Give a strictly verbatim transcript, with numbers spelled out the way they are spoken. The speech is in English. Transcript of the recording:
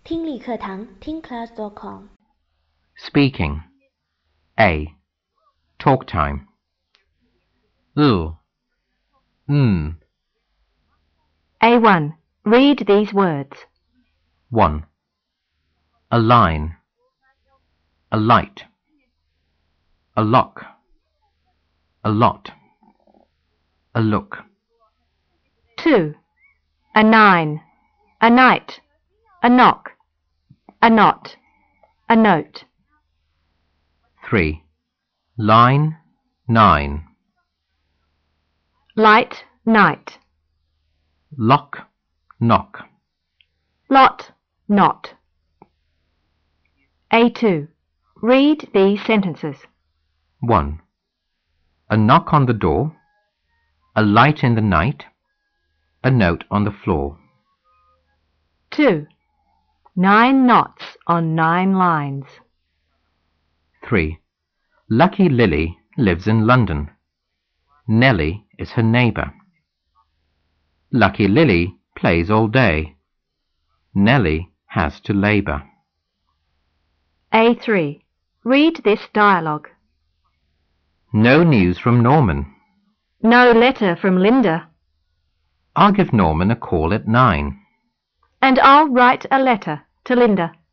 听力课堂听 class dot com Speaking. A. Talk time. L. Mm. A one. Read these words. one. A line. A light. A lock. A lot. A look. two. A nine. A night. A knock. A knot. A note. three. Line. nine. Light, night. Lock. Knock. Lot, not. A two. Read these sentences. one. A knock on the door. A light in the night. A note on the floor. two. Nine knots on nine lines. three. Lucky Lily lives in London. Nellie is her neighbour. Lucky Lily plays all day. Nellie has to labour. A three. Read this dialogue. No news from Norman. No letter from Linda. I'll give Norman a call at nine. And I'll write a letter to Linda.